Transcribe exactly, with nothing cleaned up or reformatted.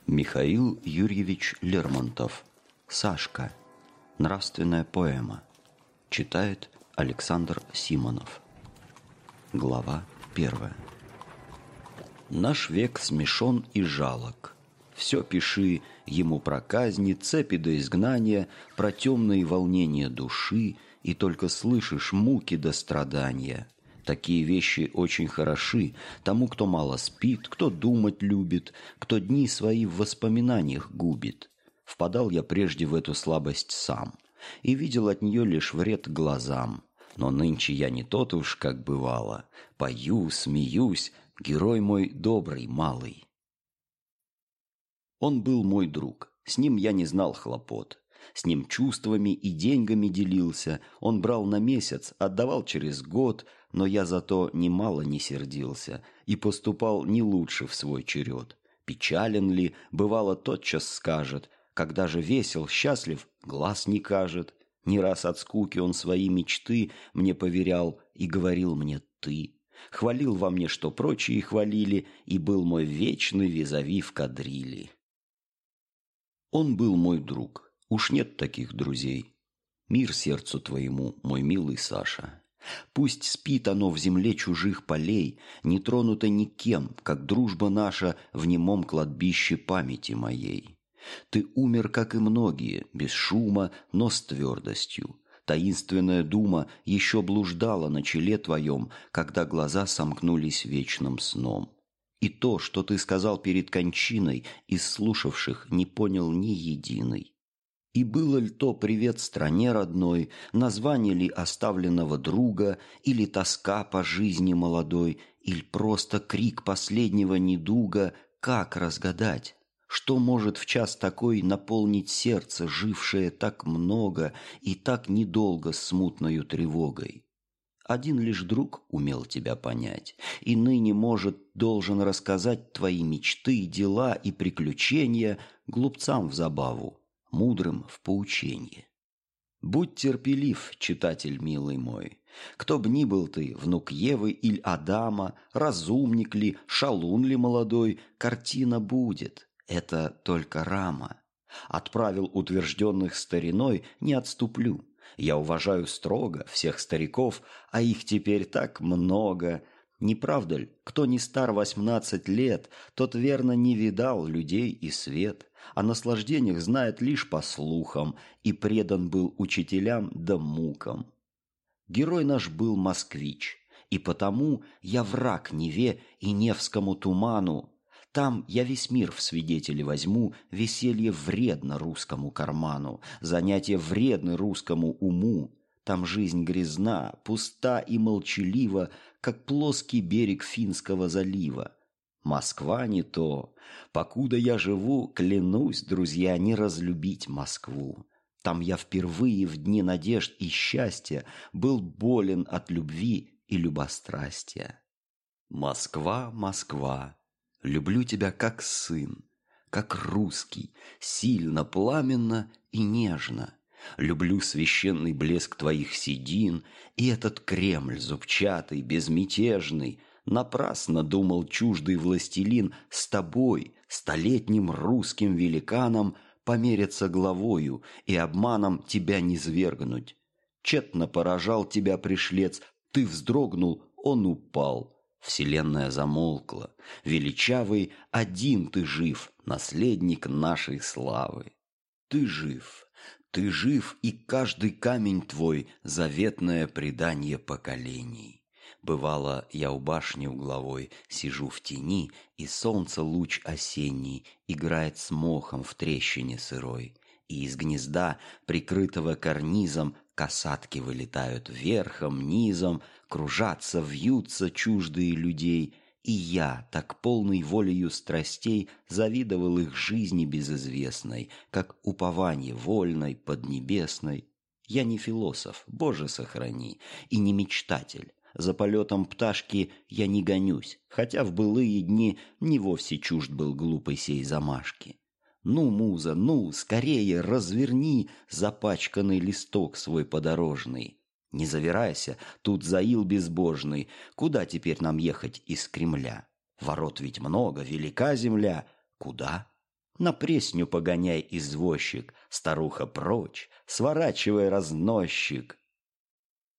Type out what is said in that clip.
Михаил Юрьевич Лермонтов. «Сашка. Нравственная поэма». Читает Александр Симонов. Глава первая. Наш век смешон и жалок. Все пиши ему про казни, цепи до изгнания, про темные волнения души, и только слышишь муки до страдания. Такие вещи очень хороши тому, кто мало спит, кто думать любит, кто дни свои в воспоминаниях губит. Впадал я прежде в эту слабость сам и видел от нее лишь вред глазам. Но нынче я не тот уж, как бывало. Пою, смеюсь, герой мой добрый, малый. Он был мой друг, с ним я не знал хлопот. С ним чувствами и деньгами делился. Он брал на месяц, отдавал через год, но я зато немало не сердился и поступал не лучше в свой черед. Печален ли, бывало, тотчас скажет, когда же весел, счастлив, глаз не кажет. Не раз от скуки он свои мечты мне поверял и говорил мне «ты». Хвалил во мне, что прочие хвалили, и был мой вечный визави в кадрили. Он был мой друг. Уж нет таких друзей. Мир сердцу твоему, мой милый Саша. Пусть спит оно в земле чужих полей, не тронуто никем, как дружба наша в немом кладбище памяти моей. Ты умер, как и многие, без шума, но с твердостью. Таинственная дума еще блуждала на челе твоем, когда глаза сомкнулись вечным сном. И то, что ты сказал перед кончиной, из слушавших не понял ни единый. И было ли то привет стране родной, название ли оставленного друга, или тоска по жизни молодой, или просто крик последнего недуга, как разгадать? Что может в час такой наполнить сердце, жившее так много и так недолго смутною тревогой? Один лишь друг умел тебя понять, и ныне, может, должен рассказать твои мечты, дела и приключения глупцам в забаву, мудрым в поученье. Будь терпелив, читатель милый мой. Кто б ни был ты, внук Евы или Адама, разумник ли, шалун ли молодой, картина будет, это только рама. От правил, утвержденных стариной, не отступлю. Я уважаю строго всех стариков, а их теперь так много. Не правда ли, кто не стар восемнадцать лет, тот верно не видал людей и свет, о наслаждениях знает лишь по слухам и предан был учителям да мукам. Герой наш был москвич, и потому я враг Неве и Невскому туману. Там я весь мир в свидетели возьму, веселье вредно русскому карману, занятия вредны русскому уму. Там жизнь грязна, пуста и молчалива, как плоский берег Финского залива. Москва не то. Покуда я живу, клянусь, друзья, не разлюбить Москву. Там я впервые в дни надежд и счастья был болен от любви и любострастия. Москва, Москва, люблю тебя как сын, как русский, сильно, пламенно и нежно. Люблю священный блеск твоих седин и этот Кремль зубчатый, безмятежный. Напрасно думал чуждый властелин с тобой, столетним русским великаном, помериться главою и обманом тебя низвергнуть. Тщетно поражал тебя пришлец, ты вздрогнул, он упал. Вселенная замолкла, величавый один ты жив, наследник нашей славы. Ты жив, ты жив, и каждый камень твой — заветное предание поколений. Бывало, я у башни угловой сижу в тени, и солнце луч осенний играет с мохом в трещине сырой, и из гнезда, прикрытого карнизом, касатки вылетают верхом, низом, кружатся, вьются чуждые людей. И я, так полный волею страстей, завидовал их жизни безызвестной, как упование вольной, поднебесной. Я не философ, Боже сохрани, и не мечтатель. За полетом пташки я не гонюсь, хотя в былые дни не вовсе чужд был глупой сей замашки. Ну, муза, ну, скорее разверни запачканный листок свой подорожный. Не завирайся, тут заил безбожный. Куда теперь нам ехать из Кремля? Ворот ведь много, велика земля. Куда? На пресню погоняй, извозчик, старуха прочь, сворачивай, разносчик.